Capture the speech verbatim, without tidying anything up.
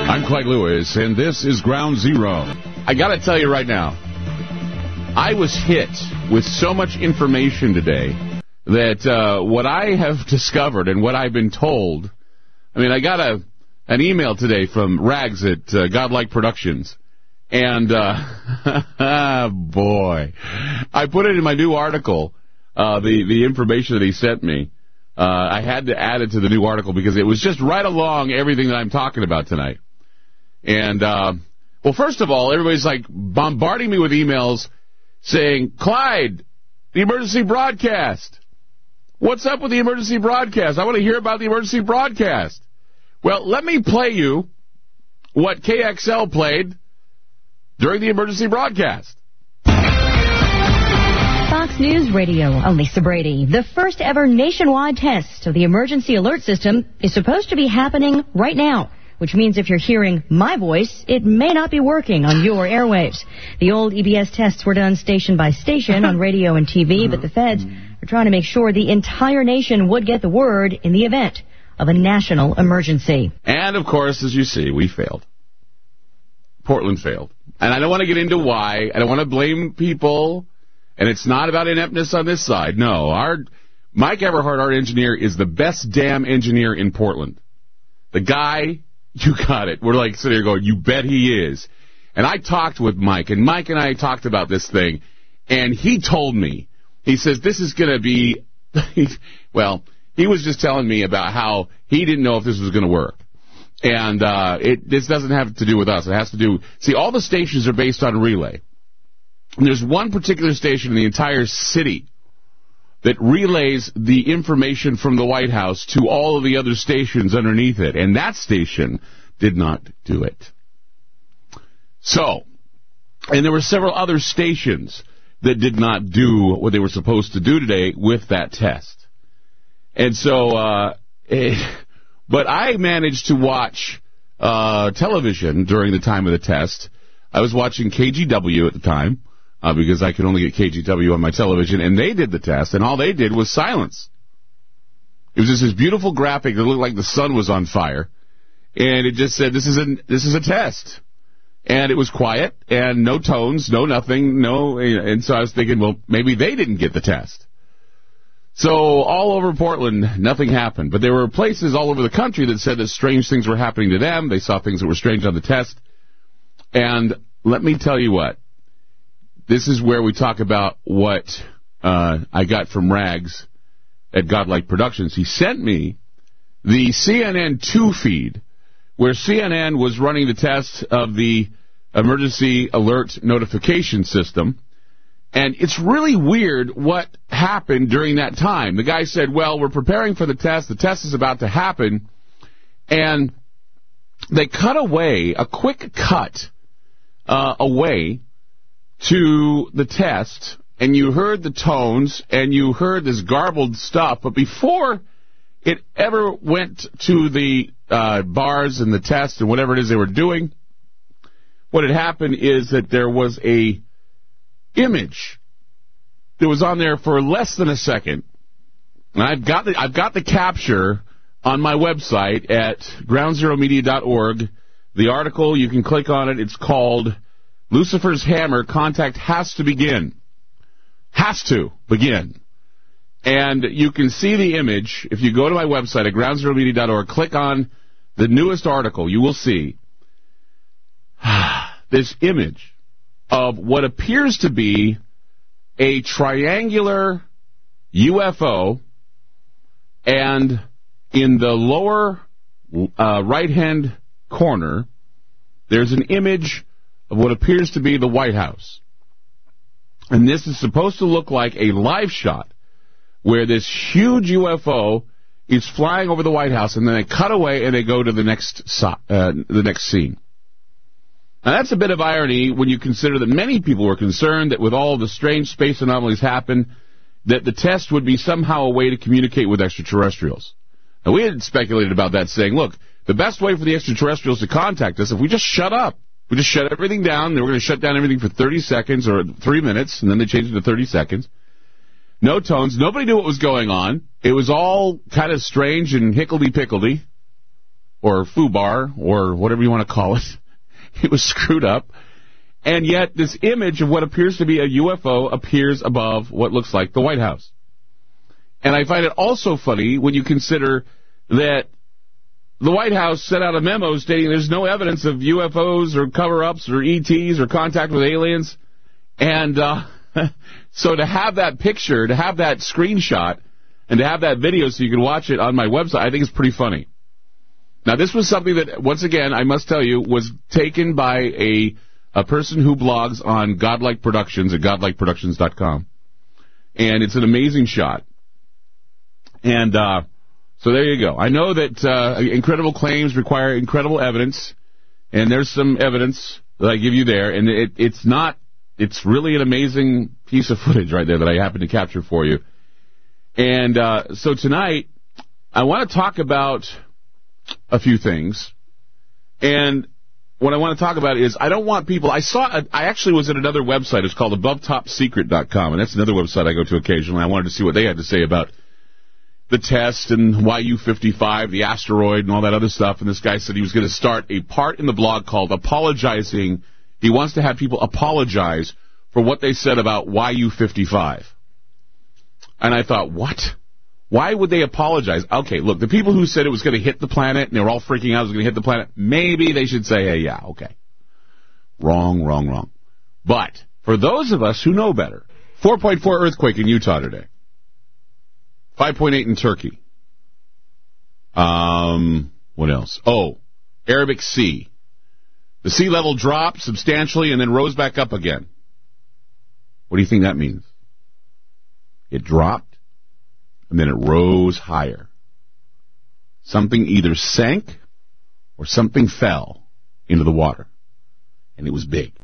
I'm Clyde Lewis, and this is Ground Zero. I got to tell you right now, I was hit with so much information today that uh, what I have discovered and what I've been told, I mean, I got a an email today from Rags at uh, Godlike Productions, and uh, boy, I put it in my new article, uh, the, the information that he sent me. Uh, I had to add it to the new article because it was just right along everything that I'm talking about tonight. And, uh, well, first of all, everybody's like bombarding me with emails saying, Clyde, the emergency broadcast. What's up with the emergency broadcast? I want to hear about the emergency broadcast. Well, let me play you what K X L played during the emergency broadcast. Fox News Radio. I'm Lisa Brady. The first ever nationwide test of the emergency alert system is supposed to be happening right now, which means if you're hearing my voice, it may not be working on your airwaves. The old E B S tests were done station by station on radio and T V, but the feds are trying to make sure the entire nation would get the word in the event of a national emergency. And, of course, as you see, we failed. Portland failed. And I don't want to get into why. I don't want to blame people. And it's not about ineptness on this side. No, our Mike Everhart, our engineer, is the best damn engineer in Portland. The guy, you got it. We're like sitting here going, you bet he is. And I talked with Mike, and Mike and I talked about this thing, and he told me, he says, this is going to be, well, he was just telling me about how he didn't know if this was going to work. And uh, it this doesn't have to do with us. It has to do, see, all the stations are based on relay. And there's one particular station in the entire city that relays the information from the White House to all of the other stations underneath it. And that station did not do it. So, and there were several other stations that did not do what they were supposed to do today with that test. And so, uh, eh, but I managed to watch uh, television during the time of the test. I was watching K G W at the time. Uh, because I could only get K G W on my television, and they did the test, and all they did was silence. It was just this beautiful graphic that looked like the sun was on fire, and it just said, this is a, this is a test. And it was quiet, and no tones, no nothing, no, and so I was thinking, well, maybe they didn't get the test. So all over Portland, nothing happened, but there were places all over the country that said that strange things were happening to them. They saw things that were strange on the test, and let me tell you what. This is where we talk about what uh, I got from Rags at Godlike Productions. He sent me the C N N two feed, where C N N was running the test of the emergency alert notification system. And it's really weird what happened during that time. The guy said, well, we're preparing for the test. The test is about to happen. And they cut away, a quick cut uh, away, to the test, and you heard the tones, and you heard this garbled stuff, but before it ever went to the uh, bars and the test and whatever it is they were doing, what had happened is that there was a image that was on there for less than a second, and I've got the, I've got the capture on my website at ground zero media dot org. The article, you can click on it, it's called Lucifer's Hammer, Contact Has to Begin. Has to begin. And you can see the image. If you go to my website at ground zero media dot org, click on the newest article, you will see this image of what appears to be a triangular U F O, and in the lower uh, right-hand corner, there's an image of what appears to be the White House. And this is supposed to look like a live shot where this huge U F O is flying over the White House, and then they cut away and they go to the next uh, the next scene. Now, that's a bit of irony when you consider that many people were concerned that with all the strange space anomalies happen, that the test would be somehow a way to communicate with extraterrestrials. Now, we had speculated about that, saying, look, the best way for the extraterrestrials to contact us, if we just shut up, we just shut everything down. They were going to shut down everything for thirty seconds or three minutes, and then they changed it to thirty seconds. No tones. Nobody knew what was going on. It was all kind of strange and hickledy-pickledy. or FUBAR, or whatever you want to call it. It was screwed up. And yet this image of what appears to be a U F O appears above what looks like the White House. And I find it also funny when you consider that the White House sent out a memo stating there's no evidence of U F Os or cover-ups or E Ts or contact with aliens. And uh, so to have that picture, to have that screenshot, and to have that video so you can watch it on my website, I think it's pretty funny. Now, this was something that, once again, I must tell you, was taken by a, a person who blogs on Godlike Productions at godlike productions dot com. And it's an amazing shot. And uh, so there you go. I know that uh, incredible claims require incredible evidence, and there's some evidence that I give you there. And it, it's not, it's really an amazing piece of footage right there that I happen to capture for you. And uh, so tonight, I want to talk about a few things. And what I want to talk about is I don't want people... I saw... A, I actually was at another website. It's called above top secret dot com, and that's another website I go to occasionally. I wanted to see what they had to say about the test and Y U fifty-five, the asteroid, and all that other stuff. And this guy said he was going to start a part in the blog called Apologizing. He wants to have people apologize for what they said about Y U fifty-five. And I thought, what? Why would they apologize? Okay, look, the people who said it was going to hit the planet, and they were all freaking out it was going to hit the planet, maybe they should say, hey, yeah, okay. Wrong, wrong, wrong. But for those of us who know better, four point four earthquake in Utah today. five point eight in Turkey. Um, what else? Oh, Arabic Sea. The sea level dropped substantially and then rose back up again. What do you think that means? It dropped, and then it rose higher. Something either sank or something fell into the water, and it was big.